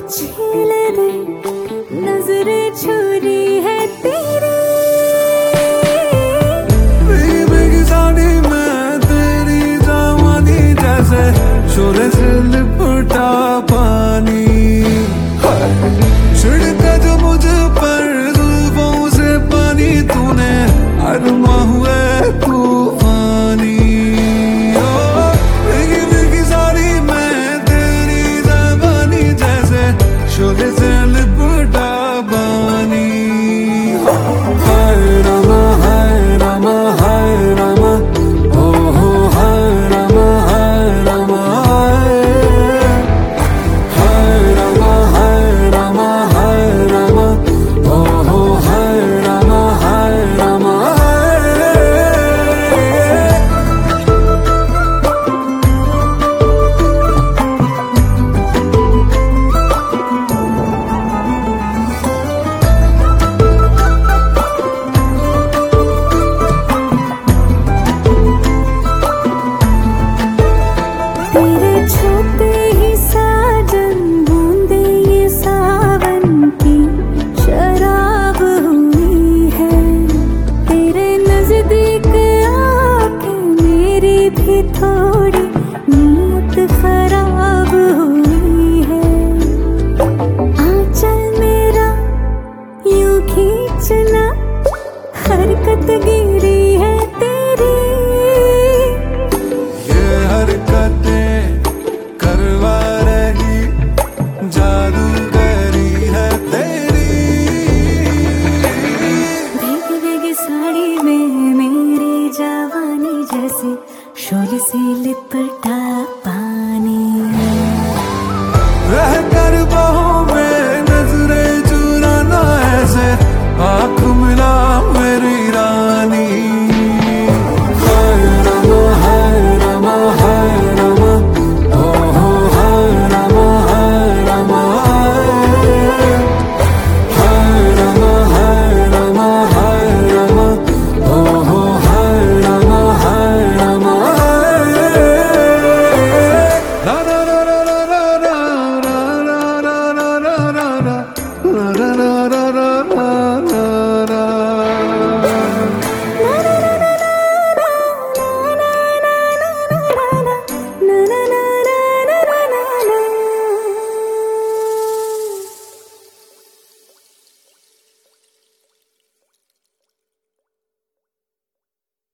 छील दे नजरें छुरी है तेरी। भीगी भीगी साड़ी में तेरी जवानी जैसे शोले से लिपटा पानी। छिड़का जो मुझ पर जुल्फों से पानी तूने अरमा हुए तूफानी। भीगी भीगी साड़ी में तेरी जवानी जैसे शोले से लिपटा पानी। हाय रामा हाय रामा हाय रामा ओ हो हाय रामा हाय रामा हाय रामा हाय रामा हाय रामा ओ हो हाय रामा हाय रामा। तेरे छूते ही साजन बूंदे ये सावन की शराब हुई है। तेरे नजदीक आके मेरी भी थोड़ी नीयत खराब हुई है। आंचल मेरा यूं खींचना हरकत गिरी है तेरी। ये हरकतें करवा रही जादूगरी है तेरी। भीग भीग साड़ी में मेरी जवानी जैसे शोले से लिपटा पानी। रहकर बहुत